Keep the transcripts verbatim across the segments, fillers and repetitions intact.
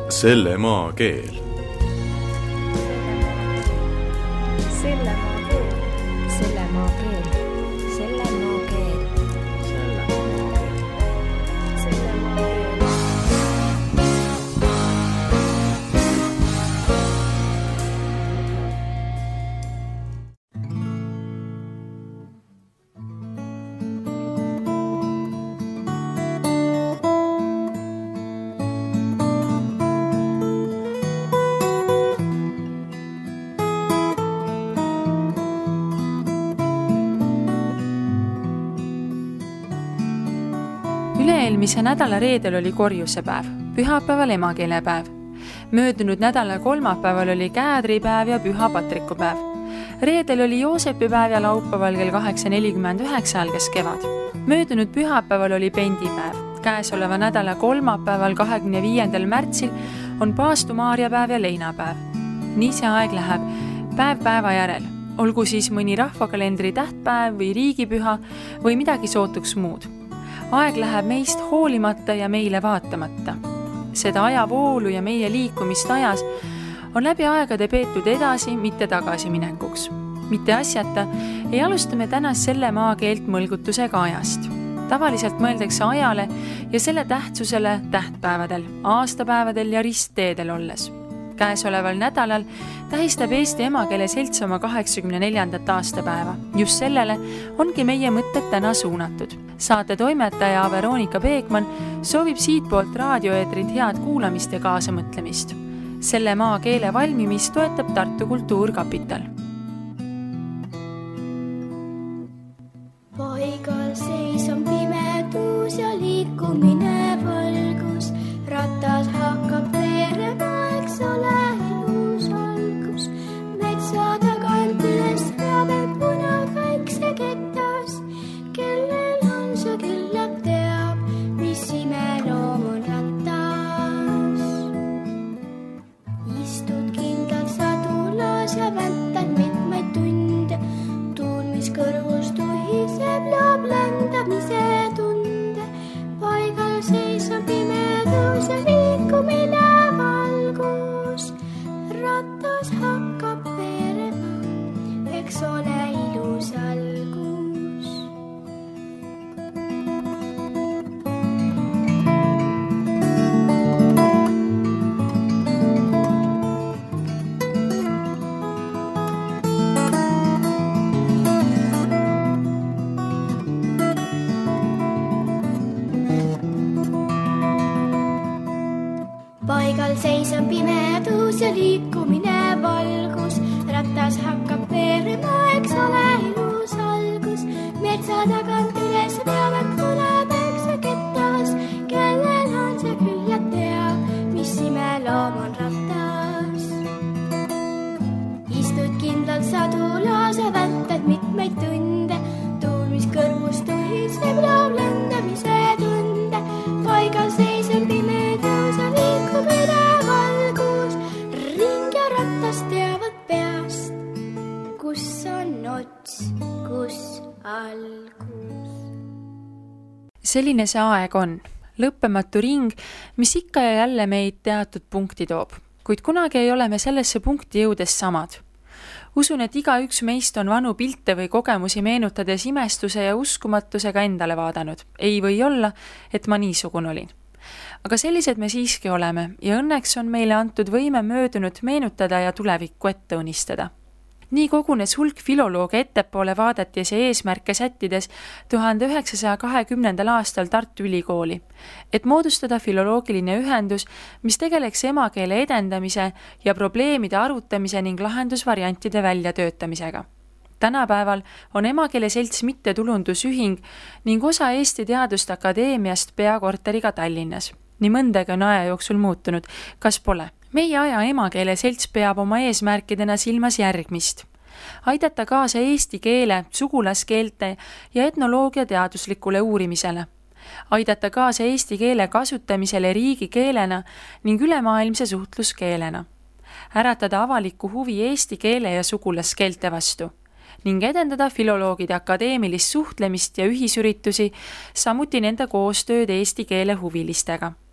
Selle maa keel. Selle maa keel. Selle maa keel. Selle maa keel. Selle maa keel. Selle maa keel. Üle-eelmise nädala reedel oli korjusepäev, pühapäeval emakeelepäev. Möödunud nädala kolmapäeval oli Käädripäev ja Püha Patrikupäev. Reedel oli Joosepipäev ja laupäeval kell kaheksa nelikümmend üheksa algas kevad. Möödunud pühapäeval oli pendipäev. Käesoleva nädala kolmapäeval kahekümne viiendal märtsil on Paastu Maarjapäev ja leinapäev. Nii see aeg läheb päev päeva järel, olgu siis mõni rahvakalendri tähtpäev või riigipüha või midagi sootuks muud. Aeg läheb meist hoolimata ja meile vaatamata. Seda ajavoolu ja meie liikumist ajas on läbi aegade peetud edasi, mitte tagasi minekuks. Mitte asjata ei alustame täna selle maakeelt mõlgutusega ajast. Tavaliselt mõeldakse ajale ja selle tähtsusele tähtpäevadel, aastapäevadel ja ristteedel olles. Käesoleval nädalal tähistab Eesti emakeele selts oma kaheksakümne neljandat aastapäeva. Just sellele ongi meie mõtted täna suunatud. Saate toimetaja Veronika Peekman soovib siitpoolt raadioeetrit head kuulamist ja kaasamõtlemist. Selle maa keele valmimist toetab Tartu Kultuurkapital. Paigal seisab pimedus ja liikumine valgus. Ratas hakkab veerema, eks ole ilus algus. Metsa tagant üles peame punaväikse kettas. Kellel on see küllap teab, mis imeloom on rattas. Istud kindlalt sadulas ja väntad mitmeid tunde. Tuul, mis kõrvus tuhiseb, loob ländamise tunde. Paigal seisab pimedus ja liikumine valgus. Ratas hakkab veerema, eks ole ilus algus. Paigal seisab pimedus ja liikumine valgus. Ratas hakkab veerema, eks ole ilus algus. Metsa tagant üles peavad punaväikse kettas. Kellel on see küllap teab, mis imeloom on rattas. Istud kindlalt sadulas ja väntad mitmeid tunde. Tuul, mis kõrvus tuhiseb, loob ländamise tunde. Paigal seisab pimedus ja liikumine valgus. Ring ja rattas teavad peast, kus on ots, kus algus. Selline see aeg on. Lõppematu ring, mis ikka ja jälle meid teatud punkti toob. Kuid kunagi ei ole me sellesse punkti jõudes samad. Usun, et iga üks meist on vanu pilte või kogemusi meenutades imestuse ja uskumatusega endale vaadanud. Ei või olla, et ma niisugune olin. Aga sellised me siiski oleme ja õnneks on meile antud võime möödunud meenutada ja tulevikku ette unistada. Nii kogunes hulk filolooge ettepoole vaadates ja eesmärke sättides tuhande üheksasaja kahekümnendal aastal Tartu Ülikooli, et moodustada filoloogiline ühendus, mis tegeleks emakeele edendamise ja probleemide arutamise ning lahendusvariantide väljatöötamisega. Tänapäeval on emakeele selts mittetulundusühing ning osa Eesti Teaduste Akadeemiast peakorteriga Tallinnas. Nii mõndagi on aja jooksul muutunud, kas pole? Meie aja emakeele selts peab oma eesmärkidena silmas järgmist. Aidata kaasa eesti keele, sugulaskeelte ja etnoloogia teaduslikule uurimisele. Aidata kaasa eesti keele kasutamisele riigikeelena ning ülemaailmse suhtluskeelena. Äratada avalikku huvi eesti keele ja sugulaskeelte vastu. Ning edendada filoloogide akadeemilist suhtlemist ja ühisüritusi, samuti nende koostööd eesti keele huvilistega.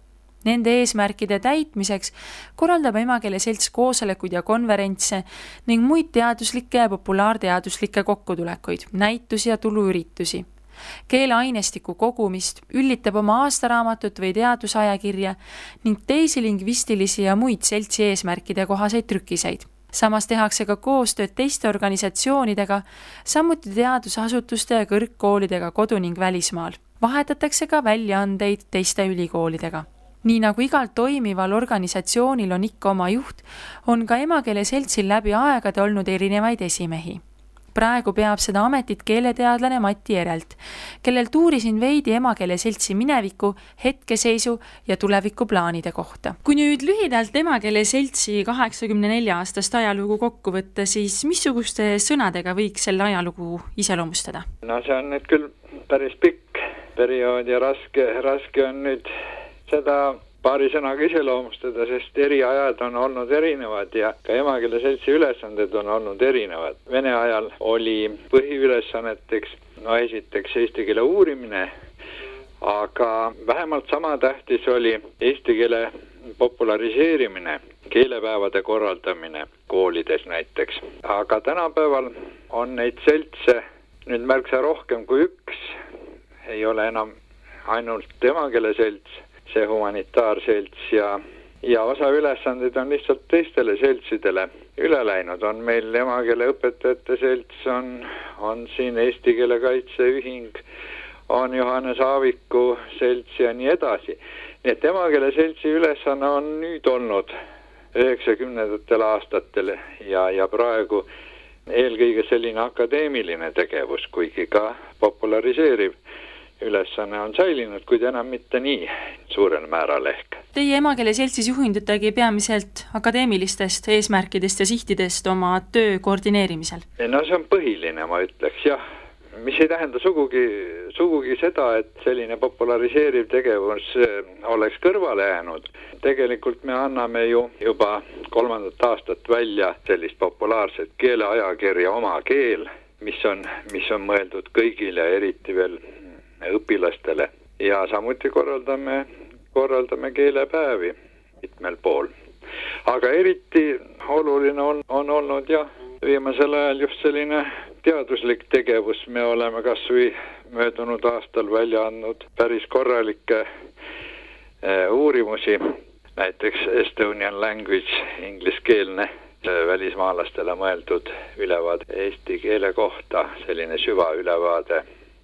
Nende eesmärkide täitmiseks korraldab Emakeele Selts koosolekuid ja konverentse ning muid teaduslikke ja populaarteaduslikke kokkutulekuid, näitusi ja tuluüritusi. Keeleainestiku kogumist, üllitab oma aastaraamatut või teadusajakirja ning teisi lingvistilisi ja muid seltsi eesmärkide kohaseid trükiseid. Samas tehakse ka koostööd teiste organisatsioonidega, samuti teadusasutuste ja kõrgkoolidega kodu- ning välismaal. Vahetatakse ka väljaandeid teiste ülikoolidega. Nii nagu igal toimival organisatsioonil on ikka oma juht, on ka Emakeele Seltsil läbi aegade olnud erinevaid esimehi. Praegu peab seda ametit keeleteadlane Mati Erelt, kellelt uurisin veidi Emakeele Seltsi mineviku, hetkeseisu ja tulevikuplaanide kohta. Kui nüüd lühidalt Emakeele Seltsi kaheksakümne nelja aastast ajalugu kokku võtta, siis missuguste sõnadega võiks selle ajalugu iseloomustada? No see on nüüd küll päris pikk periood ja raske, raske on nüüd seda paari sõnaga iseloomustada, sest eri ajad on olnud erinevad ja ka Emakeele Seltsi ülesanded on olnud erinevad. Vene ajal oli põhiülesanneteks, no esiteks eesti keele uurimine, aga vähemalt sama tähtis oli eesti keele populariseerimine, keelepäevade korraldamine koolides näiteks. Aga tänapäeval on neid seltse nüüd märksa rohkem kui üks, ei ole enam ainult Emakeele Selts, see humanitaarselts ja, ja osa ülesandeid on lihtsalt teistele seltsidele üle läinud. On meil emakeele õpetajate selts, on, on siin Eesti Keele Kaitseühing, on Johannes Aaviku selts ja nii edasi. Nii et emakeele seltsi ülesanne on nüüd olnud üheksakümnendatel aastatel ja, ja praegu eelkõige selline akadeemiline tegevus, kuigi ka populariseeriv ülesanne on säilinud, kuid enam mitte nii suurel määral ehk. Teie Emakeele Seltsis juhindutagi peamiselt akadeemilistest eesmärkidest ja sihtidest oma töö koordineerimisel? No see on põhiline, ma ütleks, jah. Mis ei tähenda sugugi, sugugi seda, et selline populariseeriv tegevus oleks kõrvale jäänud. Tegelikult me anname ju juba kolmandat aastat välja sellist populaarset keeleajakirja Oma keel, mis on, mis on mõeldud kõigile, eriti veel õpilastele ja samuti korraldame, korraldame keelepäevi mitmel pool. Aga eriti oluline on, on olnud jah, viimasel ajal just selline teaduslik tegevus. Me oleme kas või möödunud aastal välja andnud päris korralikke eh, uurimusi, näiteks Estonian Language, ingliskeelne välismaalastele mõeldud ülevaade eesti keele kohta, selline süvaülevaade.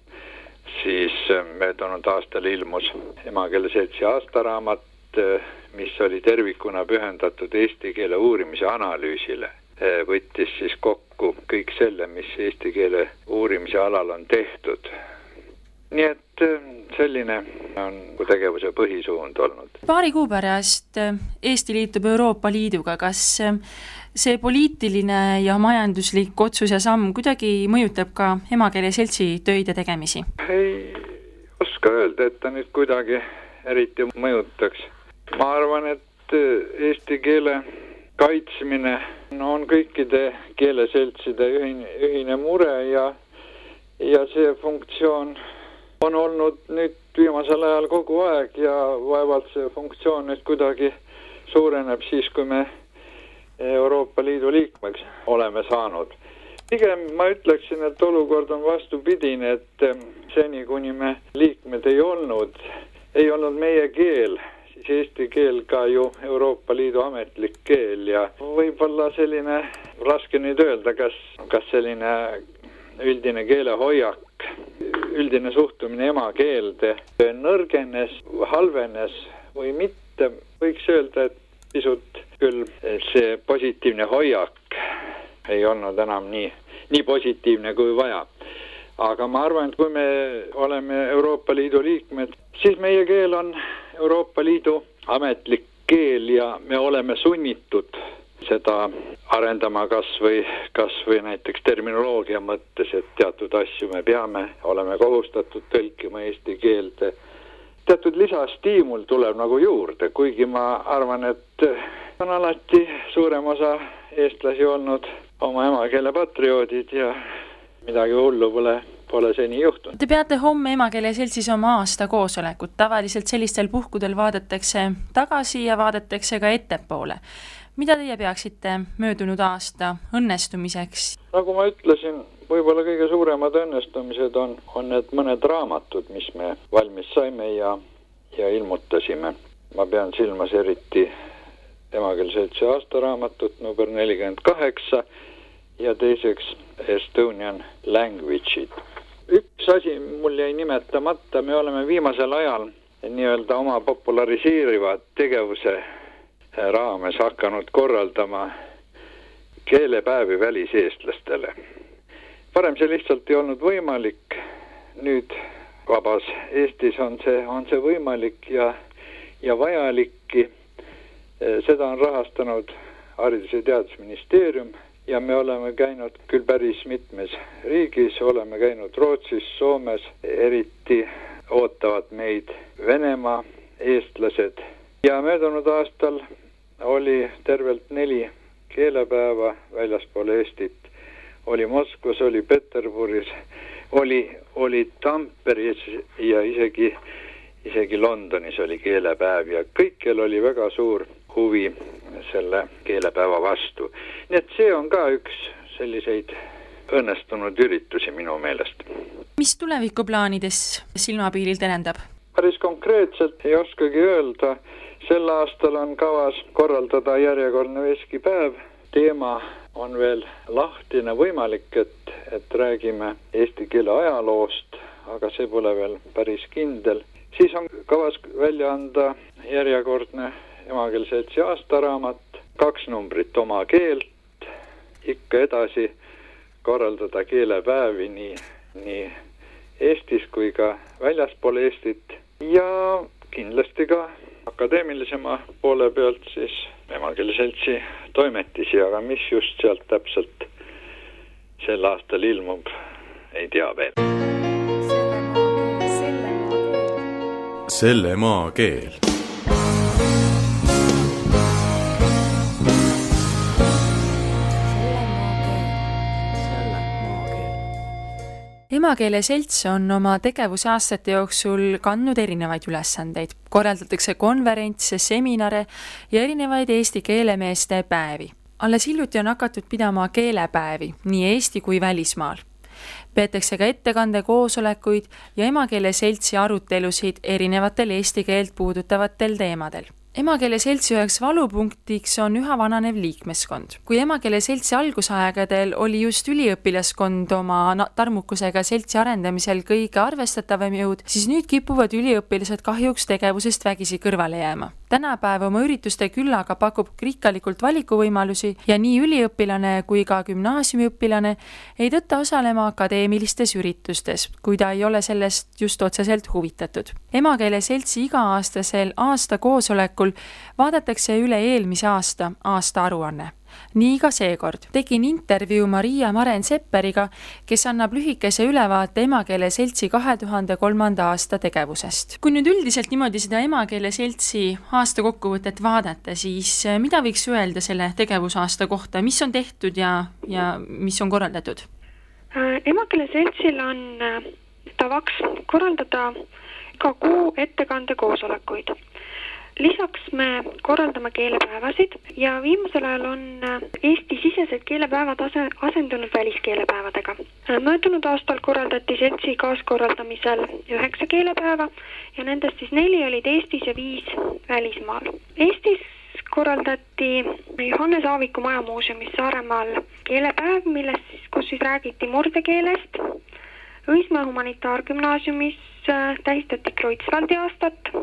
Siis möödunud aastal ilmus Emakeele Seltsi aastaraamat, mis oli tervikuna pühendatud eesti keele uurimise analüüsile. Võttis siis kokku kõik selle, mis eesti keele uurimise alal on tehtud. Nii et selline on tegevuse põhisuund olnud. Paari kuu pärast Eesti liitub Euroopa Liiduga. Kas see poliitiline ja majanduslik otsus ja samm kuidagi mõjutab ka Emakeele Seltsi töid ja tegemisi? Ei oska öelda, et ta nüüd kuidagi eriti mõjutaks. Ma arvan, et eesti keele kaitsmine on kõikide keeleseltside ühine, ühine mure ja, ja see funktsioon on olnud nüüd viimasel ajal kogu aeg ja vaevalt see funktsioon nüüd kuidagi suureneb siis, kui me Euroopa Liidu liikmeks oleme saanud. Pigem ma ütleksin, et olukord on vastupidine, et seni kuni me liikmed ei olnud, ei olnud meie keel, siis eesti keel ka ju Euroopa Liidu ametlik keel ja võib-olla selline raske nüüd öelda, kas, kas selline üldine keelehoiak, üldine suhtumine emakeelde nõrgenes, halvenes või mitte, võiks öelda, et pisut küll see positiivne hoiak ei olnud enam nii, nii positiivne kui vaja. Aga ma arvan, et kui me oleme Euroopa Liidu liikmed, siis meie keel on Euroopa Liidu ametlik keel ja me oleme sunnitud seda arendama kas või, kas või näiteks terminoloogia mõttes, et teatud asju me peame, oleme kohustatud tõlkima eesti keelde. Teatud lisastiimul tuleb nagu juurde, kuigi ma arvan, et on alati suurem osa eestlasi olnud oma emakeele patrioodid ja midagi hullu pole, pole seni juhtunud. Te peate homme Emakeele Seltsis oma aasta koosolekut. Tavaliselt sellistel puhkudel vaadatakse tagasi ja vaadatakse ka ettepoole. Mida teie peaksite möödunud aasta õnnestumiseks? Nagu ma ütlesin, võib-olla kõige suuremad õnnestumised on, on need mõned raamatud, mis me valmis saime ja, ja ilmutasime. Ma pean silmas eriti Emakeele Seltsi aastaraamatut number nelikümmend kaheksa ja teiseks Estonian Language'id. Üks asi mul jäi nimetamata, me oleme viimasel ajal nii-öelda oma populariseeriva tegevuse raames hakanud korraldama keelepäevi väliseestlastele. Varem see lihtsalt ei olnud võimalik, nüüd vabas Eestis on see, on see võimalik ja, ja vajalikki. Seda on rahastanud Haridus- ja Teadusministeerium ja me oleme käinud küll päris mitmes riigis, oleme käinud Rootsis, Soomes, eriti ootavad meid Venemaa eestlased ja möödunud aastal oli tervelt neli keelepäeva väljaspool Eestit. Oli Moskvas, oli Peterburis, oli, oli Tamperis ja isegi, isegi Londonis oli keelepäev ja kõikjal oli väga suur huvi selle keelepäeva vastu. Nii et see on ka üks selliseid õnnestunud üritusi minu meelest. Mis tulevikuplaanides silmapiiril terendab? Päris konkreetselt ei oskagi öelda. Sel aastal on kavas korraldada järjekordne veskipäev. Teema on veel lahtine, võimalik, et, et räägime eesti keele ajaloost, aga see pole veel päris kindel. Siis on kavas välja anda järjekordne Emakeele Seltsi aastaraamat, kaks numbrit oma keelt, ikka edasi korraldada keelepäevi nii, nii Eestis kui ka väljaspool Eestit ja kindlasti ka akadeemilisema poole pealt siis Emakeele Seltsi toimetisi, aga mis just sealt täpselt sel aastal ilmub, ei tea veel. Selle maa keel. Emakeele Selts on oma tegevuse aastate jooksul kandnud erinevaid ülesandeid. Korraldatakse konverentse, seminare ja erinevaid eesti keelemeeste päevi. Alles hiljuti on hakatud pidama keelepäevi nii Eesti kui välismaal. Peetakse ka ettekande koosolekuid ja Emakeele Seltsi arutelusid erinevatel eesti keelt puudutavatel teemadel. Emakeele Seltsi üheks valupunktiks on üha vananev liikmeskond. Kui Emakeele Seltsi algusaegadel oli just üliõpilaskond oma tarmukusega seltsi arendamisel kõige arvestatavam jõud, siis nüüd kipuvad üliõpilased kahjuks tegevusest vägisi kõrvale jääma. Tänapäev oma ürituste küllaga pakub rikkalikult valikuvõimalusi ja nii üliõpilane kui ka gümnaasiumiõpilane ei tõtta osalema akadeemilistes üritustes, kui ta ei ole sellest just otseselt huvitatud. Emakeele Seltsi iga-aastasel aasta koosolekul vaadatakse üle eelmise aasta aasta aruanne. Nii ka seekord. Tegin intervjuu Maria Maren Sepperiga, kes annab lühikese ülevaate Emakeele Seltsi kahe tuhande kolmanda aasta tegevusest. Kui nüüd üldiselt niimoodi seda Emakeele Seltsi aasta kokkuvõtet vaadata, siis mida võiks öelda selle tegevusaasta kohta? Mis on tehtud ja, ja mis on korraldatud? Emakeele Seltsil on tavaks korraldada iga kuu ettekande koosolekuid. Lisaks me korraldame keelepäevasid ja viimasel ajal on Eesti-sisesed keelepäevad asendunud väliskeelepäevadega. Möödunud aastal korraldati Seltsi kaaskorraldamisel üheksa keelepäeva ja nendest siis neli olid Eestis ja viis välismaal. Eestis korraldati Johannes Aaviku majamuuseumis Saaremaal keelepäev, millest siis, kus siis räägiti murdekeelest. Õismäe humanitaargümnaasiumis tähistati Kreutzwaldi aastat.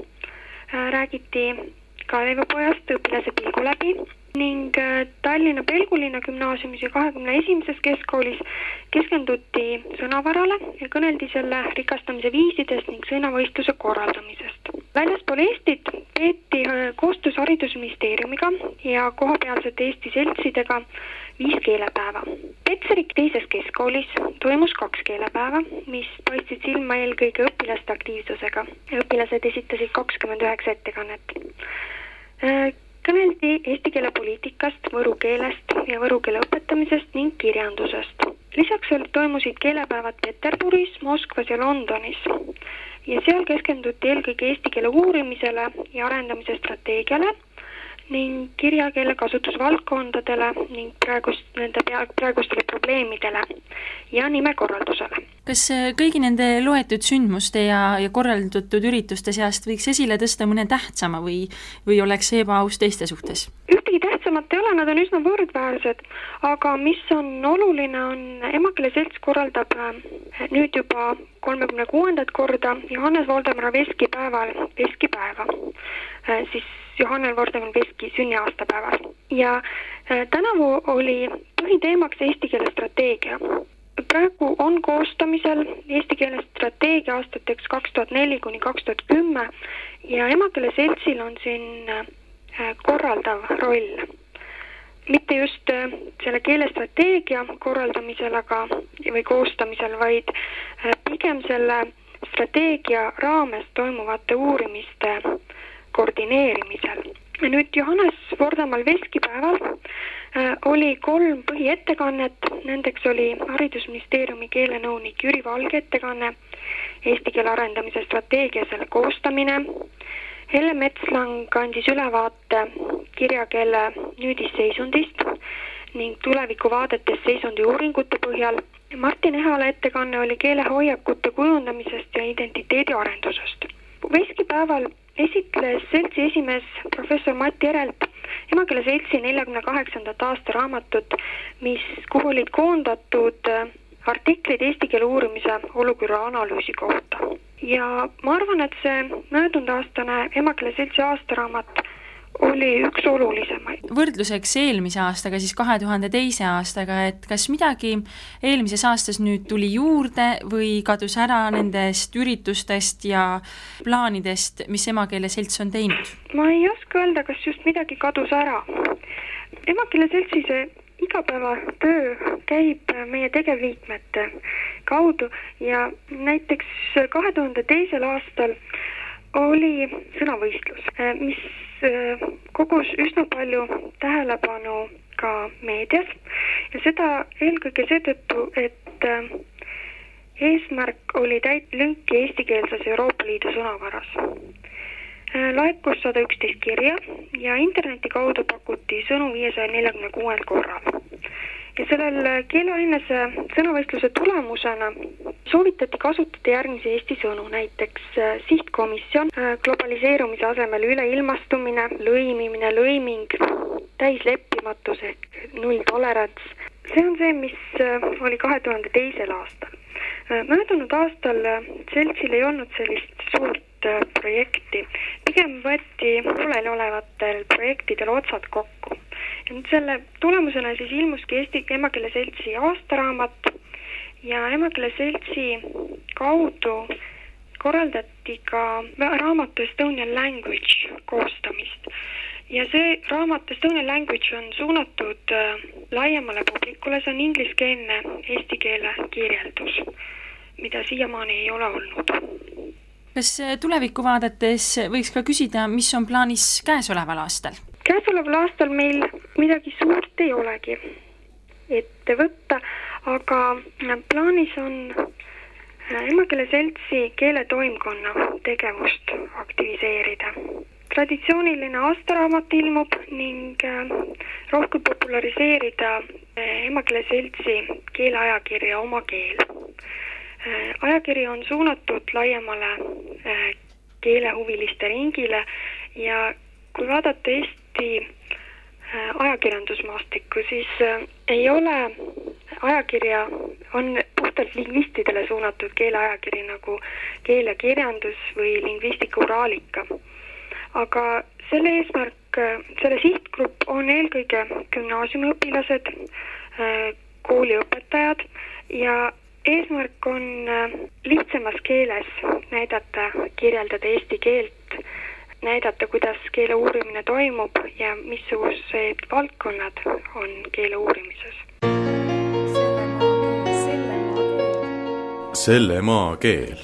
Räägiti Kalevipojast õpilase pilgu läbi ning Tallinna Pelgulinna gümnaasiumis ja kahekümne esimeses keskkoolis keskenduti sõnavarale ja kõneldi selle rikastamise viisidest ning sõnavõistluse korraldamisest. Väljaspool Eestit peeti koostöös Haridusministeeriumiga ja kohapealsete Eesti seltsidega viis keelepäeva. Petserik teises keskkoolis toimus kaks keelepäeva, mis paistsid silma eelkõige õpilaste aktiivsusega. Õpilased esitasid kakskümmend üheksa ettekannet. kõneldi eesti keele poliitikast, võru keelest ja võru keele õpetamisest ning kirjandusest. Lisaks toimusid keelepäevad Peterburis, Moskvas ja Londonis ja seal keskenduti eelkõige eesti keele uurimisele ja arendamise strateegiale ning kirjakeele kasutusvaldkondadele ning praegust, nende pea, praegustele probleemidele ja nimekorraldusele. Kas kõigi nende loetud sündmuste ja, ja korraldatud ürituste seast võiks esile tõsta mõne tähtsama või, või oleks see ebaaus teiste suhtes? Ühtegi tähtsamat ei ole, nad on üsna võrdväärsed, aga mis on oluline, on Emakeele Selts korraldab nüüd juba kolmekümne kuuendat korda Johannes Voldemar Veski päeval Veskipäeva, siis Johannes Voldemar Veski sünniaastapäeval. Ja tänavu oli põhiteemaks eesti keele strateegia. Praegu on koostamisel eesti keele strateegia aastateks kaks tuhat neli kuni kaks tuhat kümme ja Emakeele Seltsil on siin korraldav roll. Mitte just selle keelestrateegia korraldamisel aga, või koostamisel, vaid pigem selle strateegia raames toimuvate uurimiste koordineerimisel. Nüüd Johannes Voldemar Veski päeval oli kolm põhiettekannet, nendeks oli Haridusministeeriumi keelenõunik Jüri Valge ettekanne, eesti keele arendamise strateegia selle koostamine, Helle Metslang andis ülevaate kirjakeele nüüdisseisundist ning tulevikuvaadetes seisundi uuringute põhjal. Martin Ehala ettekanne oli keelehoiakute kujundamisest ja identiteedi arendusest. Veskipäeval esitles seltsi esimees professor Mati Erelt Emakeele Seltsi neljakümne kaheksandat aasta raamatut, mis, kuhu olid koondatud artiklid eesti keele uurimise olukorra analüüsi kohta. Ja ma arvan, et see möödunud aastane Emakeele Seltsi aastaraamat oli üks olulisemaid. Võrdluseks eelmise aastaga, siis kahe tuhande teise aastaga, et kas midagi eelmises aastas nüüd tuli juurde või kadus ära nendest üritustest ja plaanidest, mis Emakeele Selts on teinud? Ma ei oska öelda, kas just midagi kadus ära. Emakeele Seltsi see igapäevatöö käib meie tegevliikmete kaudu ja näiteks kahe tuhande teisel aastal oli sõnavõistlus, mis kogus üsna palju tähelepanu ka meedias ja seda eelkõige seetõttu, et eesmärk oli täita lünki eestikeelses Euroopa Liidu sõnavaras. Laekus sada üksteist kirja ja interneti kaudu pakuti sõnu viiesaja neljakümne kuuel korral. Ja sellel keeleainese sõnavõistluse tulemusena soovitati kasutada järgmisi eesti sõnu, näiteks sihtkomisjon, globaliseerumise asemel üleilmastumine, lõimimine, lõiming, täisleppimatus ehk nulltolerants. See on see, mis oli kahe tuhande teisel aastal. Möödunud aastal seltsil ei olnud sellist suurt projekti. Pigem võeti pooleli olevatel projektidel otsad kokku. Ja nüüd selle tulemusena siis ilmuski Eesti Emakeele Seltsi aastaraamat ja Emakeele Seltsi kaudu korraldati ka raamatu Estonian Language koostamist. Ja see raamat Estonian Language on suunatud laiemale publikule, see on ingliskeelne eesti keele kirjeldus, mida siiamaani ei ole olnud. Kas tulevikku vaadates võiks ka küsida, mis on plaanis käesoleval aastal? Käesoleval aastal meil midagi suurt ei olegi ette võtta, aga plaanis on Emakeele Seltsi keeletoimkonna tegevust aktiviseerida. Traditsiooniline aastaraamat ilmub ning rohkem populariseerida Emakeele Seltsi keeleajakirja Oma keel. Ajakiri on suunatud laiemale keelehuviliste ringile ja kui vaadata Eesti ajakirjandusmaastikku, siis ei ole ajakirja, on puhtalt lingvistidele suunatud keeleajakiri nagu keel ja kirjandus või lingvistika uraalika. Aga selle eesmärk, selle sihtgrupp on eelkõige gümnaasiumiõpilased, kooliõpetajad ja eesmärk on lihtsamas keeles näidata, kirjeldada eesti keelt, näidata, kuidas keele uurimine toimub ja missugused valdkonnad on keele uurimises. Selle maa keel.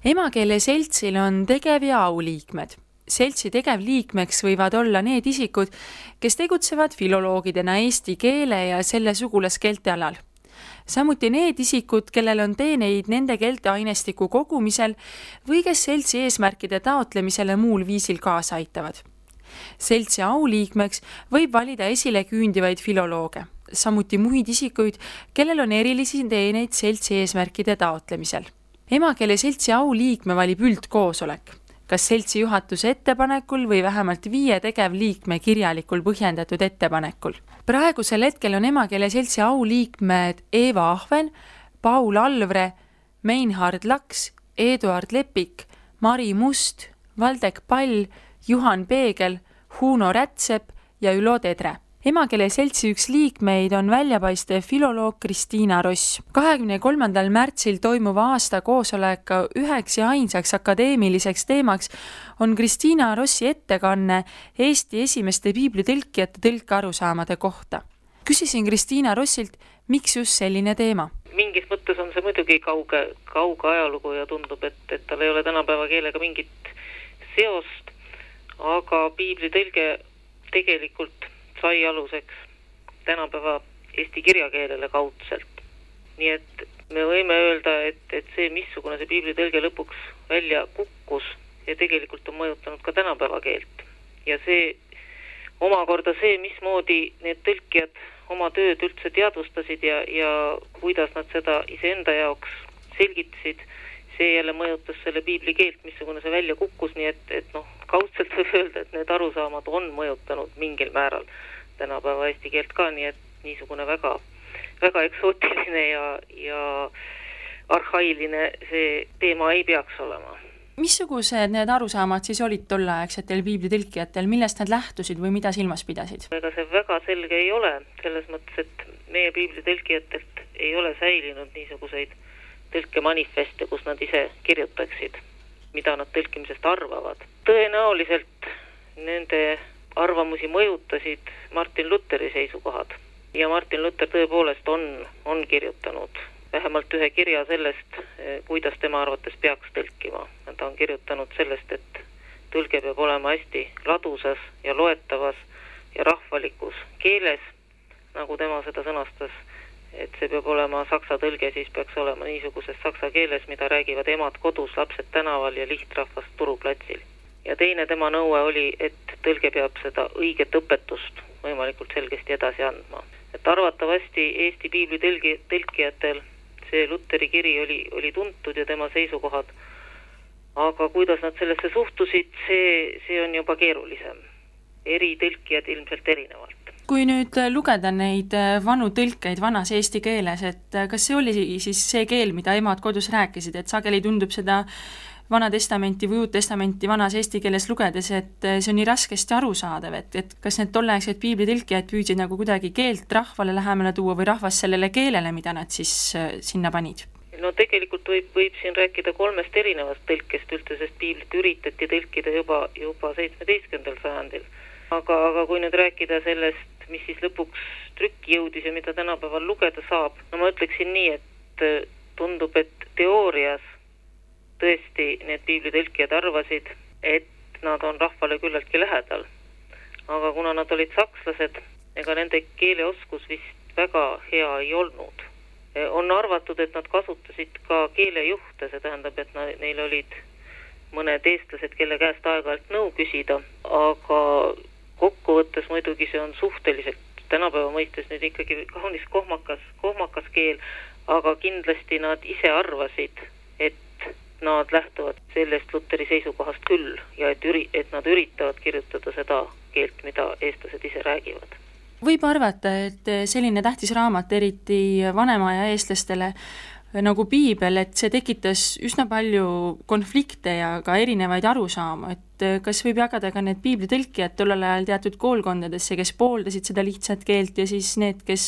emakeele seltsil on tegev- ja auliikmed. Seltsi tegevliikmeks võivad olla need isikud, kes tegutsevad filoloogidena eesti keele ja selle sugulaskeelte alal. Samuti need isikud, kellel on teeneid nende keelte ainestiku kogumisel või kes seltsi eesmärkide taotlemisele muul viisil kaasa aitavad. Seltsi auliikmeks võib valida esile küündivaid filolooge, samuti muid isikuid, kellel on erilisi teeneid seltsi eesmärkide taotlemisel. Emakeele seltsi auliikme valib üldkoosolek, kas seltsi juhatuse ettepanekul või vähemalt viie tegevliikme kirjalikul põhjendatud ettepanekul. Praegusel hetkel on emakeele seltsi auliikmed Eeva Ahven, Paul Alvre, Meinhard Laks, Eduard Lepik, Mari Must, Valdek Pall, Juhan Peegel, Huno Rätsep ja Ülo Tedre. Emakeele seltsi üks liikmeid on väljapaistev filoloog Kristiina Ross. kahekümne kolmandal märtsil toimuva aasta koosolek üheks ja ainsaks akadeemiliseks teemaks on Kristiina Rossi ettekanne Eesti esimeste piiblitõlkijate tõlkearusaamade kohta. Küsisin Kristiina Rossilt, miks just selline teema? Mingis mõttes on see muidugi kauge, kauge ajalugu ja tundub, et, et tal ei ole tänapäeva keelega mingit seost, aga piiblitõlge tegelikult sai aluseks tänapäeva eesti kirjakeelele kaudselt. Nii et me võime öelda, et, et see, missugune see piiblitõlge lõpuks välja kukkus ja tegelikult on mõjutanud ka tänapäeva keelt. Ja see omakorda see, mismoodi need tõlkijad oma tööd üldse teadvustasid ja, ja kuidas nad seda iseenda jaoks selgitasid, see jälle mõjutas selle piibli keelt, missugune see välja kukkus, nii et, et noh, kaudselt võib öelda, et need arusaamad on mõjutanud mingil määral tänapäeva eesti keelt ka, nii et niisugune väga, väga eksootiline ja, ja arhailine see teema ei peaks olema. Missugused need arusaamad siis olid tolleaegsetel piiblitõlkijatel, millest nad lähtusid või mida silmas pidasid? Ega see väga selge ei ole, selles mõttes, et meie piiblitõlkijatelt ei ole säilinud niisuguseid tõlkemanifeste, kus nad ise kirjutaksid, mida nad tõlkimisest arvavad. Tõenäoliselt nende arvamusi mõjutasid Martin Lutheri seisukohad ja Martin Luther tõepoolest on, on kirjutanud vähemalt ühe kirja sellest, kuidas tema arvates peaks tõlkima. Ta on kirjutanud sellest, et tõlge peab olema hästi ladusas ja loetavas ja rahvalikus keeles, nagu tema seda sõnastas, et see peab olema saksa tõlge, siis peaks olema niisuguses saksa keeles, mida räägivad emad kodus, lapsed tänaval ja lihtrahvast turuplatsil. Ja teine tema nõue oli, et tõlge peab seda õiget õpetust võimalikult selgesti edasi andma. Et arvatavasti Eesti piibli tõlgi, tõlkijatel see Lutheri kiri oli, oli tuntud ja tema seisukohad, aga kuidas nad sellesse suhtusid, see, see on juba keerulisem. Eri tõlkijad ilmselt erinevalt. Kui nüüd lugeda neid vanu tõlkeid vanas eesti keeles, et kas see oli siis see keel, mida emad kodus rääkisid, et sageli tundub seda Vana testamenti või Uut testamenti vanas eesti keeles lugedes, et see on nii raskesti arusaadav, et, et kas need tolleaegsed piiblitõlkijad püüdsid nagu kuidagi keelt rahvale lähemale tuua või rahvas sellele keelele, mida nad siis sinna panid? No tegelikult võib, võib siin rääkida kolmest erinevast tõlkest üldse, sest piiblit üritati tõlkida juba, juba seitsmeteistkümnendal sajandil. Aga, aga kui nüüd rääkida sellest, mis siis lõpuks trükki jõudis ja mida tänapäeval lugeda saab, no ma ütleksin nii, et tundub, et teoorias tõesti need piiblitõlkijad arvasid, et nad on rahvale küllaltki lähedal. Aga kuna nad olid sakslased, ega nende keeleoskus vist väga hea ei olnud. On arvatud, et nad kasutasid ka keelejuhte, see tähendab, et neil olid mõned eestlased, kelle käest aeg-ajalt nõu küsida, aga kokkuvõttes muidugi see on suhteliselt tänapäeva mõistes nüüd ikkagi kaunis kohmakas, kohmakas keel, aga kindlasti nad ise arvasid, et nad lähtuvad sellest Lutheri seisukohast küll ja et, üri, et nad üritavad kirjutada seda keelt, mida eestlased ise räägivad. Võib arvata, et selline tähtis raamat, eriti vanemaja eestlastele nagu piibel, et see tekitas üsna palju konflikte ja ka erinevaid arusaama, et kas võib jagada ka need piiblitõlkijad tollel ajal teatud koolkondadesse, kes pooldasid seda lihtsat keelt ja siis need, kes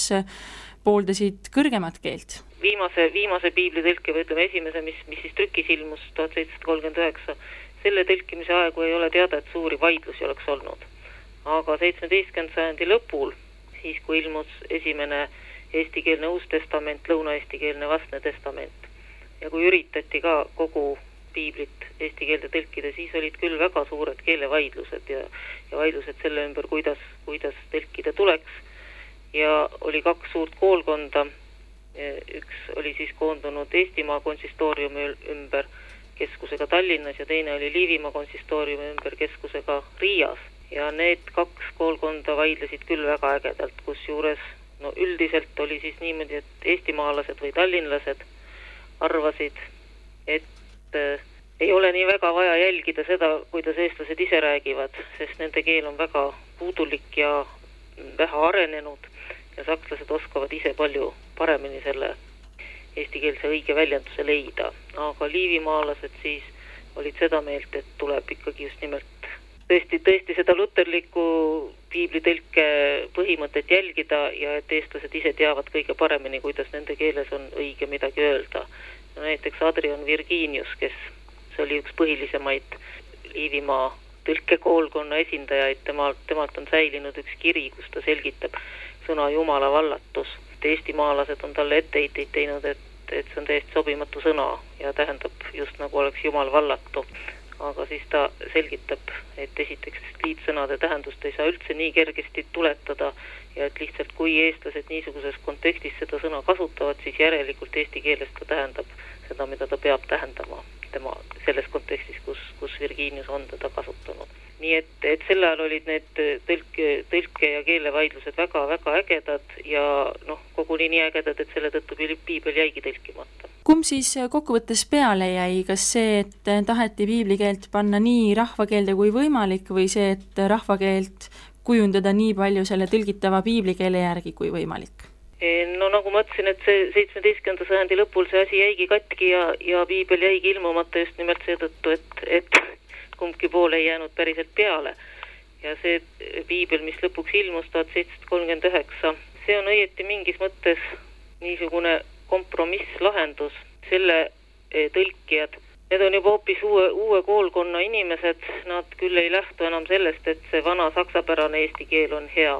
pooldasid kõrgemat keelt? Viimase, viimase piiblitõlke või ütleme esimese, mis, mis siis trükis ilmus tuhat seitsesada kolmkümmend üheksa, selle tõlkimise aegu ei ole teada, et suuri vaidlusi oleks olnud. Aga seitsmeteistkümnenda sajandi lõpul, siis kui ilmus esimene eestikeelne uus testament, lõuna-eestikeelne vastne testament ja kui üritati ka kogu piiblit eesti keelde tõlkida, siis olid küll väga suured keelevaidlused ja, ja vaidlused selle ümber, kuidas, kuidas tõlkida tuleks. Ja oli kaks suurt koolkonda. Üks oli siis koondunud Eestimaa konsistooriumi ümber keskusega Tallinnas ja teine oli Liivimaa konsistooriumi ümber keskusega Riias. Ja need kaks koolkonda vaidlesid küll väga ägedalt, kus juures no üldiselt oli siis niimoodi, et eestimaalased või tallinlased arvasid, et äh, ei ole nii väga vaja jälgida seda, kuidas eestlased ise räägivad, sest nende keel on väga puudulik ja vähe arenenud ja sakslased oskavad ise palju paremini selle eestikeelse õige väljenduse leida. Aga liivimaalased siis olid seda meelt, et tuleb ikkagi just nimelt tõesti, tõesti seda luterlikku piiblitõlke põhimõtet jälgida ja et eestlased ise teavad kõige paremini, kuidas nende keeles on õige midagi öelda. No, näiteks Adrian Virginius, kes see oli üks põhilisemaid Liivimaa tõlkekoolkonna esindajaid, temalt, temalt on säilinud üks kiri, kus ta selgitab sõna Jumala vallatus. Eestimaalased on talle etteheiteid teinud, et, et see on täiesti sobimatu sõna ja tähendab just nagu oleks Jumal vallatu. Aga siis ta selgitab, et esiteks liitsõnade tähendust ei saa üldse nii kergesti tuletada ja et lihtsalt kui eestlased niisuguses kontekstis seda sõna kasutavad, siis järelikult eesti keeles ta tähendab seda, mida ta peab tähendama tema selles kontekstis, kus, kus Virginius on teda kasutanud. Nii et, et sel ajal olid need tõlke, tõlke ja keelevaidlused väga, väga ägedad ja noh, koguni nii ägedad, et selle tõttu piibel jäigi tõlkimata. Kumb siis kokkuvõttes peale jäi, kas see, et taheti piiblikeelt panna nii rahvakeelde kui võimalik või see, et rahvakeelt kujundada nii palju selle tõlgitava piiblikeele järgi kui võimalik? No nagu ma ütlesin, et see seitsmeteistkümnenda sajandi lõpul see asi jäigi katki ja, ja piibel jäigi ilmumata just nimelt seetõttu, et, et kumbki pool ei jäänud päriselt peale. Ja see piibel, mis lõpuks ilmus tuhat seitsesada kolmkümmend üheksa, see on õieti mingis mõttes niisugune kompromisslahendus. Selle tõlkijad, need on juba hoopis uue, uue koolkonna inimesed, nad küll ei lähtu enam sellest, et see vana saksapärane eesti keel on hea.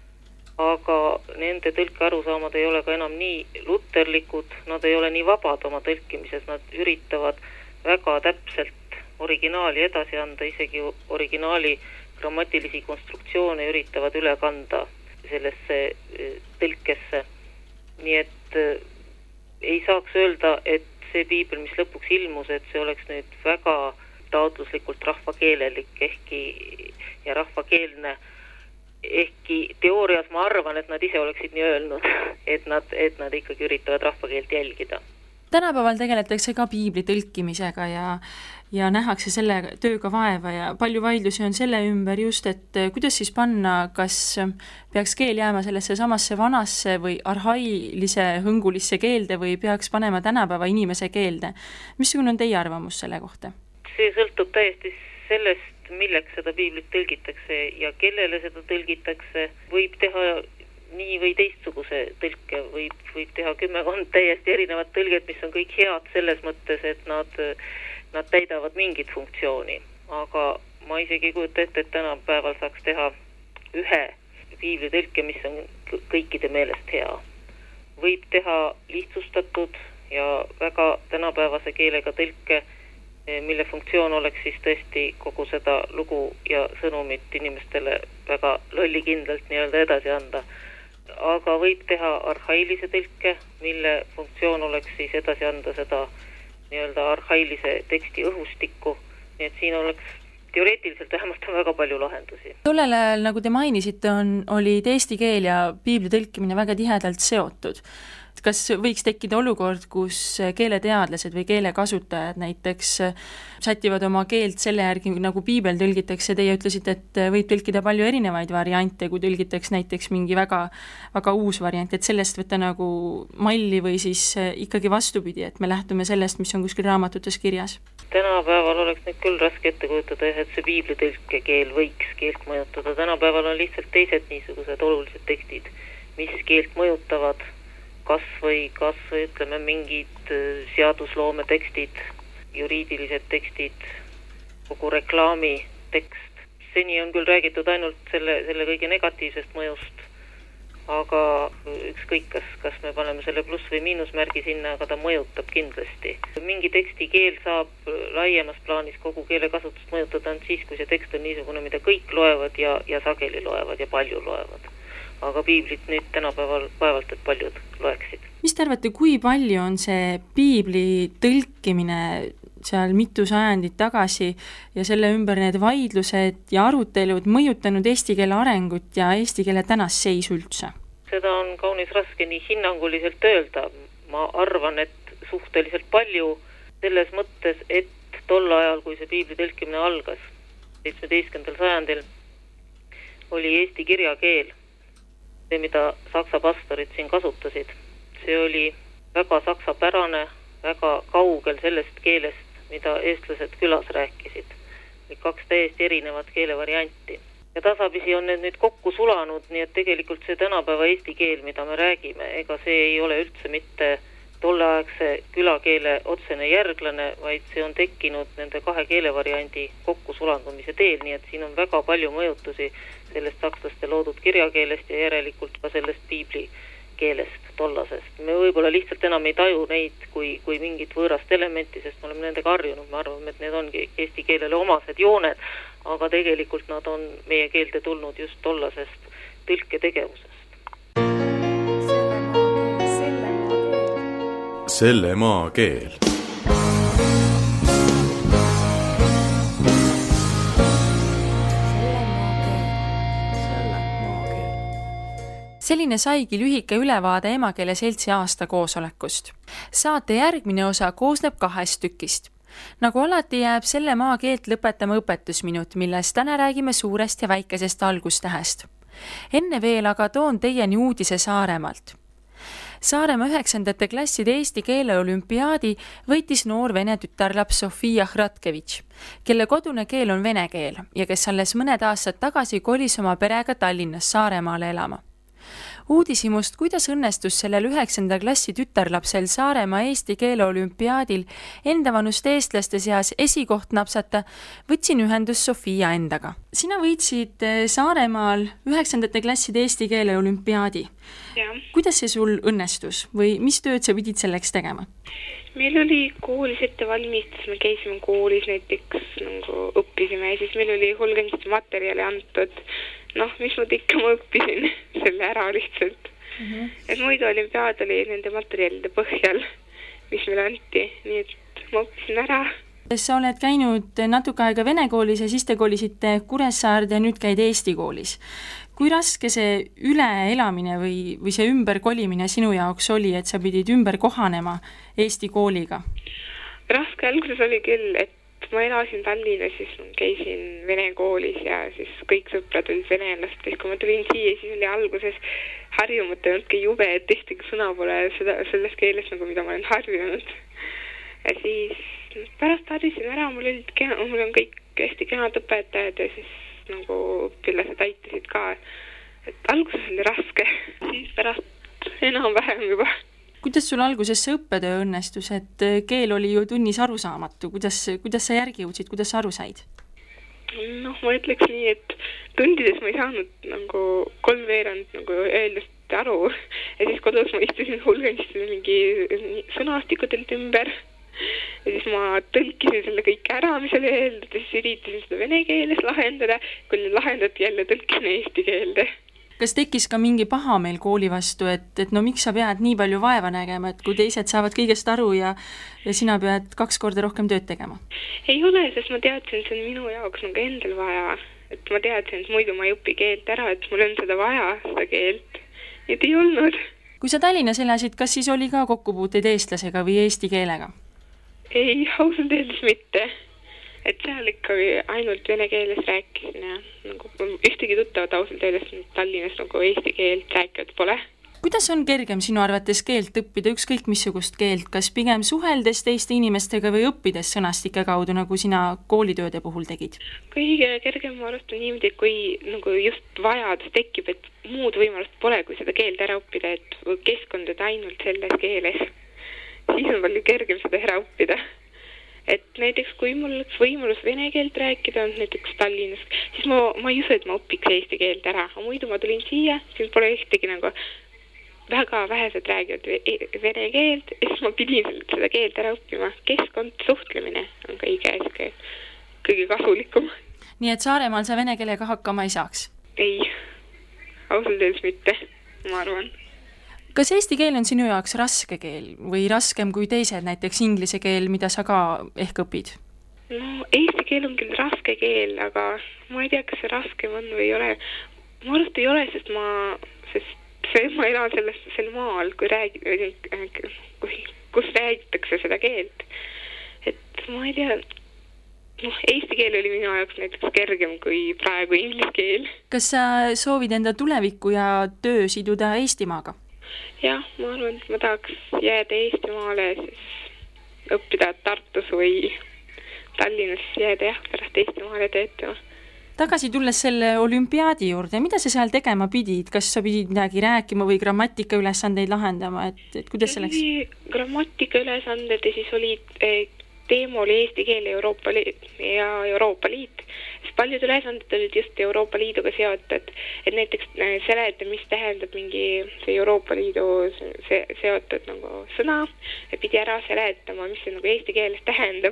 Aga nende tõlkearusaamad ei ole ka enam nii luterlikud, nad ei ole nii vabad oma tõlkimises, nad üritavad väga täpselt originaali edasi anda, isegi originaali grammatilisi konstruktsioone üritavad üle kanda sellesse tõlkesse. Nii et ei saaks öelda, et see piibel, mis lõpuks ilmus, et see oleks nüüd väga taotluslikult rahvakeelelik ehkki ja rahvakeelne, ehkki teoorias ma arvan, et nad ise oleksid nii öelnud, et nad, et nad ikkagi üritavad rahvakeelt jälgida. Tänapäeval tegeletakse ka piibli tõlkimisega ja, ja nähakse selle tööga vaeva ja palju vaidlusi on selle ümber just, et kuidas siis panna, kas peaks keel jääma sellesse samasse vanasse või arhailise hõngulisse keelde või peaks panema tänapäeva inimese keelde. Missugune on teie arvamus selle kohta? See sõltub täiesti sellest, milleks seda piiblit tõlgitakse ja kellele seda tõlgitakse, võib teha nii või teistsuguse tõlke, võib, võib teha kümmekond täiesti erinevat tõlget, mis on kõik head selles mõttes, et nad, nad täidavad mingit funktsiooni. Aga ma isegi kujuta ette, et tänapäeval saaks teha ühe piibli tõlke, mis on kõikide meelest hea. Võib teha lihtsustatud ja väga tänapäevase keelega tõlke, mille funktsioon oleks siis tõesti kogu seda lugu ja sõnumit inimestele väga lollikindlalt nii-öelda edasi anda. Aga võib teha arhailise tõlke, mille funktsioon oleks siis edasi anda seda nii-öelda arhailise teksti õhustikku. Nii et siin oleks teoreetiliselt vähemalt on väga palju lahendusi. Tollel ajal, nagu te mainisite, on, olid eesti keel ja piibli tõlkimine väga tihedalt seotud. Kas võiks tekkida olukord, kus keeleteadlased või keelekasutajad näiteks sätivad oma keelt selle järgi, nagu piibel tõlgitakse, teie ütlesite, et võib tõlkida palju erinevaid variante, kui tõlgitaks näiteks mingi väga, väga uus variant, et sellest võtta nagu malli või siis ikkagi vastupidi, et me lähtume sellest, mis on kuskil raamatutes kirjas? Tänapäeval oleks nüüd küll raske ette kujutada, et see piibli tõlke keel võiks keelt mõjutada. Tänapäeval on lihtsalt teised niisugused olulised tekstid, mis keelt mõjutavad, kas või, kas või ütleme mingid seadusloome tekstid, juriidilised tekstid, kogu reklaami tekst. Seni on küll räägitud ainult selle, selle kõige negatiivsest mõjust, aga ükskõik, kas, kas me paneme selle pluss või miinusmärgi sinna, aga ta mõjutab kindlasti. Mingi teksti keel saab laiemas plaanis kogu keelekasutust mõjutada ainult siis, kui see tekst on niisugune, mida kõik loevad ja, ja sageli loevad ja palju loevad. Aga piiblit nüüd tänapäeval vaevalt, et paljud loeksid. Mis te arvate, kui palju on see piibli tõlkimine seal mitu sajandit tagasi ja selle ümber need vaidlused ja arutelud mõjutanud eesti keele arengut ja eesti keele tänast seisu üldse? Seda on kaunis raske nii hinnanguliselt öelda. Ma arvan, et suhteliselt palju selles mõttes, et tol ajal, kui see piibli tõlkimine algas, seitsmeteistkümnendal sajandil, oli eesti kirjakeel, see, mida saksa pastorid siin kasutasid. See oli väga saksapärane, väga kaugel sellest keelest, mida eestlased külas rääkisid. Kaks täiesti erinevat keelevarianti. Ja tasapisi on need nüüd kokku sulanud, nii et tegelikult see tänapäeva eesti keel, mida me räägime, ega see ei ole üldse mitte tolleaegse külakeele otsene järglane, vaid see on tekkinud nende kahe keelevariandi kokku sulandumise teel, nii et siin on väga palju mõjutusi sellest sakslaste loodud kirjakeelest ja järelikult ka sellest piibli keelest tollasest. Me võib-olla lihtsalt enam ei taju neid kui, kui mingit võõrast elementi, sest me oleme nendega harjunud, me arvame, et need ongi eesti keelele omased jooned, aga tegelikult nad on meie keelde tulnud just tollasest tõlketegevusest. Selle maa keel. Selline saigi lühike ülevaade Emakeele Seltsi aasta koosolekust. Saate järgmine osa koosneb kahest tükist. Nagu alati jääb Selle maa keelt lõpetama õpetusminut, milles täna räägime suurest ja väikesest algustähest. Enne veel aga toon teieni uudise Saaremaalt. Saaremaa üheksandate klasside eesti keele olümpiaadi võitis noor vene tütarlaps Sofia Hratkevitš, kelle kodune keel on vene keel ja kes alles mõned aastad tagasi kolis oma perega Tallinnas Saaremaale elama. Uudishimust, kuidas õnnestus sellel üheksanda klassi tütarlapsel Saaremaa eesti keele olümpiaadil enda vanust eestlaste seas esikoht napsata, võtsin ühendus Sofia endaga. Sina võitsid Saaremaal üheksandate klasside eesti keele olümpiaadi. Ja. Kuidas see sul õnnestus või mis tööd sa pidid selleks tegema? Meil oli koolis ette valmistus, me käisime koolis näiteks nagu õppisime ja siis meil oli hulganisti materjali antud. Noh, mis ma ikka ma õppisin selle ära lihtsalt. Mm-hmm. Et muidu olümpiaad oli nende materjalide põhjal, mis meile anti, nii et ma õppisin ära. Sa oled käinud natuke aega vene koolis ja siis te koolisite Kuressaarde ja nüüd käid Eesti koolis. Kui raske see üleelamine või, või see ümberkolimine sinu jaoks oli, et sa pidid ümber kohanema Eesti kooliga? Raske alguses oli küll, et ma elasin Tallinnas, siis käisin vene koolis ja siis kõik sõprad olid venelast. Kui ma tulin siia, siis oli alguses harjumata õnke jube, et ühtegi sõna pole seda, selles keeles, nagu mida ma olen harjunud. Ja siis pärast harjusin ära, mul, olid kena, mul on kõik hästi kenad õpetajad ja siis nagu õpilased aitasid ka. Et alguses oli raske, siis pärast enam vähem juba. Kuidas sul alguses see õppetöö õnnestus, et keel oli ju tunnis arusaamatu? Kuidas, kuidas sa järgi jõudsid, kuidas sa aru said? Noh, ma ütleks nii, et tundides ma ei saanud nagu kolmveerand nagu öeldust aru. Ja siis kodus ma istusin hulganisti mingi sõnastikutelt ümber. Ja siis ma tõlkisin selle kõik ära, mis oli öeldud, ja siis üritasin seda vene keeles lahendada, kui lahendati jälle tõlkisin eesti keelde. Kas tekkis ka mingi paha meil kooli vastu, et, et no miks sa pead nii palju vaeva nägema, et kui teised saavad kõigest aru ja, ja sina pead kaks korda rohkem tööd tegema? Ei ole, sest ma teadsin, see on minu jaoks nagu endal vaja. Et ma teadsin, et muidu ma ei õpi keelt ära, et mul on seda vaja, seda keelt. Et ei olnud. Kui sa Tallinnas elasid, kas siis oli ka kokkupuuteid eestlasega või eesti keelega? Ei, ausalt öeldes mitte. Et seal ikka ainult vene keeles rääkisin ja nagu ühtegi tuttavat ausalt öeldes Tallinnas nagu eesti keelt rääkivad pole. Kuidas on kergem sinu arvates keelt õppida ükskõik missugust keelt, kas pigem suheldes teiste inimestega või õppides sõnastike kaudu, nagu sina koolitööde puhul tegid? Kõige kergem ma arvastan niimoodi, kui nagu just vajadus tekib, et muud võimalust pole, kui seda keelt ära õppida, et keskkonduda ainult selles keeles. Siis on palju kergem seda ära õppida. et näiteks kui mul oleks võimalus vene keelt rääkida näiteks Tallinnas, siis ma, ma ei usu, et ma õpiks eesti keelt ära. Muidu ma tulin siia, siin pole ühtegi nagu väga vähesed räägivad vene keelt ja siis ma pidin seda keelt ära õppima. Keskkond, suhtlemine on kõige, kõige kasulikum. Nii et Saaremaal sa vene keelega hakkama ei saaks? Ei, ausalt öeldes mitte, ma arvan. Kas eesti keel on sinu jaoks raske keel või raskem kui teised, näiteks inglise keel, mida sa ka ehk õpid? No, eesti keel on küll raske keel, aga ma ei tea, kas see raskem on või ei ole. Ma arvast ei ole, sest ma, sest see, ma elan selles, sel maal, kui räägi, kui, kus räägitakse seda keelt. Et ma ei tea, no, eesti keel oli minu jaoks näiteks kergem kui praegu inglise keel. Kas sa soovid enda tuleviku ja töö siduda Eestimaaga? Jah, ma arvan, et ma tahaks jääda Eestimaale, siis õppida Tartus või Tallinnas jääda jah, pärast Eestimaale töötama. Tagasi tulles selle olümpiaadi juurde, mida sa seal tegema pidid? Kas sa pidid midagi rääkima või grammatika ülesandeid lahendama? Et, et kuidas see läks? Grammatika ülesanded ja siis olid teema oli Eesti keel Euroopa Liit ja Euroopa Liit. Siis paljud ülesanded olid just Euroopa Liiduga seotud, et näiteks seleta, mis tähendab mingi see Euroopa Liidu se seotud nagu sõna ja pidi ära seletama, mis see nagu eesti keeles tähendab,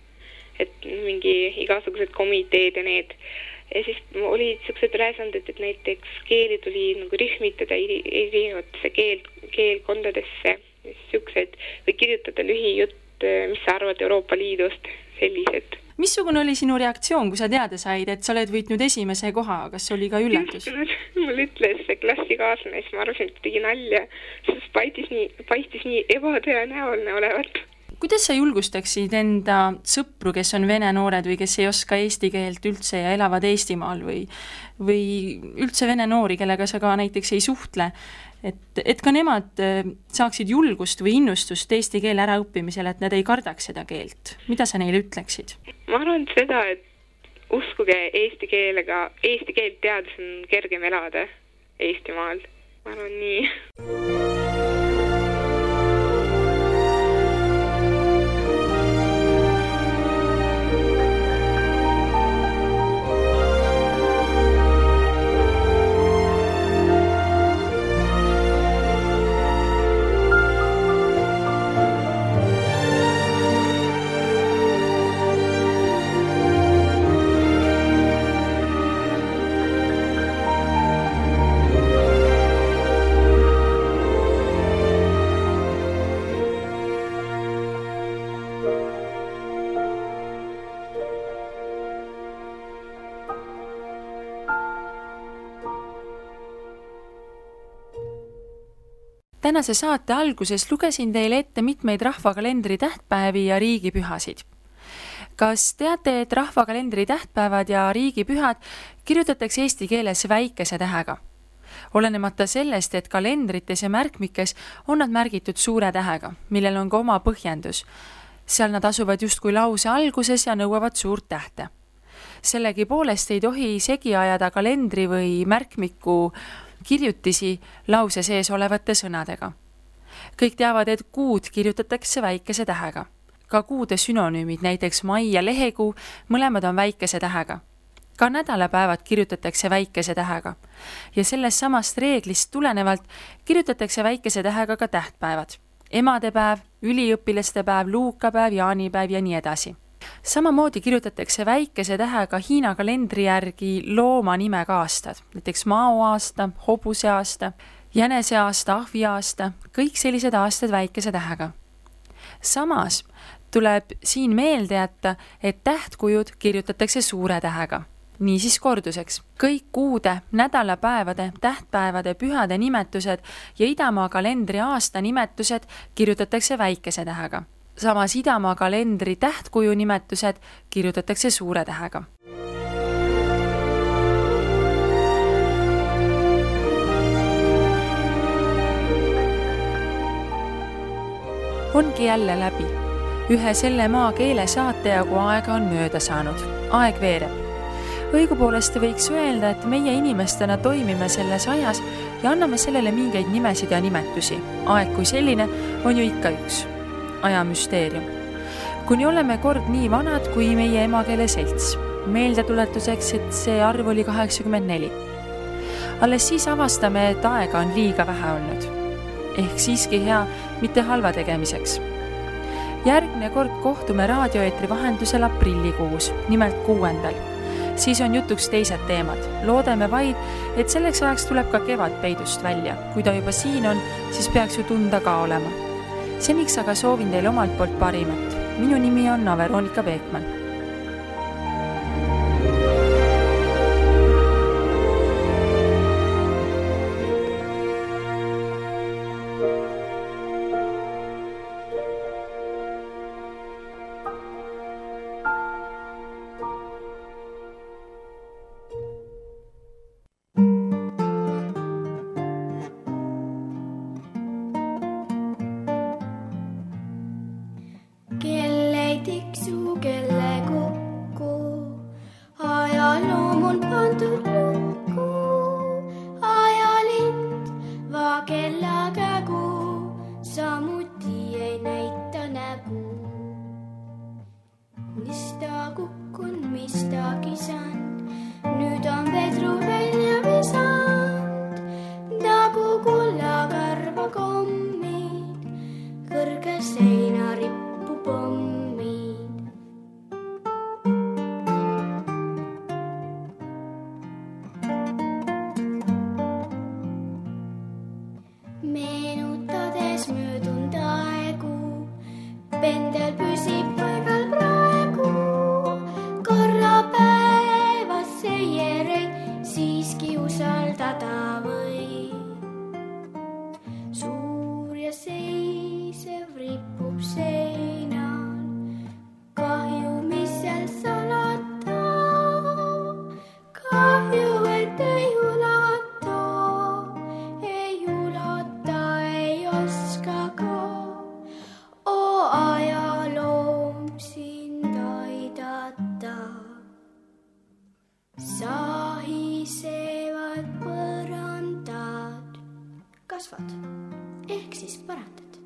et mingi igasugused komiteed ja need. Ja siis olid sellised ülesanded, et näiteks keeli tuli nagu rühmitada erinevatesse keel, keelkondadesse, sellised, või kirjutada lühijutt, mis sa arvad Euroopa Liidust, sellised. Missugune oli sinu reaktsioon, kui sa teada said, et sa oled võitnud esimese koha? Kas oli ka üllatus? Mul ütles see klassikaaslane, siis ma arvasin, et tegi nalja, sest paistis nii, paistis nii ebatõenäoline olevat. Kuidas sa julgustaksid enda sõpru, kes on vene noored või kes ei oska eesti keelt üldse ja elavad Eestimaal või, või üldse vene noori, kellega sa ka näiteks ei suhtle, et, et ka nemad saaksid julgust või innustust eesti keele äraõppimisel, et nad ei kardaks seda keelt? Mida sa neile ütleksid? Ma arvan seda, et uskuge eesti keelega, eesti keelt teades on kergem elada Eestimaal. Ma arvan nii. Tänase saate alguses lugesin teile ette mitmeid rahvakalendri tähtpäevi ja riigipühasid. Kas teate, et rahvakalendri tähtpäevad ja riigipühad kirjutatakse eesti keeles väikese tähega? Olenemata sellest, et kalendrites ja märkmikes on nad märgitud suure tähega, millel on ka oma põhjendus. Seal nad asuvad justkui lause alguses ja nõuavad suurt tähte. Sellegi poolest ei tohi segi ajada kalendri või märkmiku kirjutisi lause sees olevate sõnadega. Kõik teavad, et kuud kirjutatakse väikese tähega. Ka kuude sünonüümid, näiteks mai ja lehekuu, mõlemad on väikese tähega. Ka nädalapäevad kirjutatakse väikese tähega. Ja sellest samast reeglist tulenevalt kirjutatakse väikese tähega ka tähtpäevad. Emadepäev, üliõpilaste päev, luukapäev, jaanipäev ja nii edasi. Samamoodi kirjutatakse väikese tähega Hiina kalendri järgi looma nimega aastad, näiteks Mao aasta, hobuse aasta, jänese aasta, ahvi aasta, kõik sellised aastad väikese tähega. Samas tuleb siin meelde jätta, et tähtkujud kirjutatakse suure tähega. Niisiis korduseks, kõik kuude, nädalapäevade, tähtpäevade, pühade nimetused ja Idamaa kalendri aasta nimetused kirjutatakse väikese tähega. Samas Idamaa kalendri tähtkuju nimetused kirjutatakse suure tähega. Ongi jälle läbi. Ühe selle maa keele saate jagu aega on mööda saanud. Aeg veereb. Õigupoolest võiks öelda, et meie inimestena toimime selles ajas ja anname sellele mingeid nimesid ja nimetusi. Aeg kui selline on ju ikka üks. Aja müsteerium. kuni oleme kord nii vanad kui meie emakeele selts. Meeldetuletuseks, et see arv oli kaheksakümmend neli. Alles siis avastame, et aega on liiga vähe olnud. Ehk siiski hea, mitte halva tegemiseks. Järgmine kord kohtume raadioeetri vahendusel aprillikuus, nimelt kuuendal. Siis on jutuks teised teemad. Loodame vaid, et selleks ajaks tuleb ka kevad peidust välja. Kui ta juba siin on, siis peaks ju tunda ka olema. Seniks aga soovin teile omalt poolt parimat. Minu nimi on Veronika Peekman. Ehk siis parandad.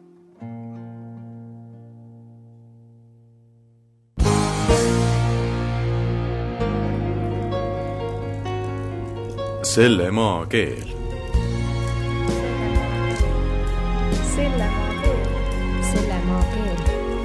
Selle maa keel. Selle maa keel. Selle maa keel.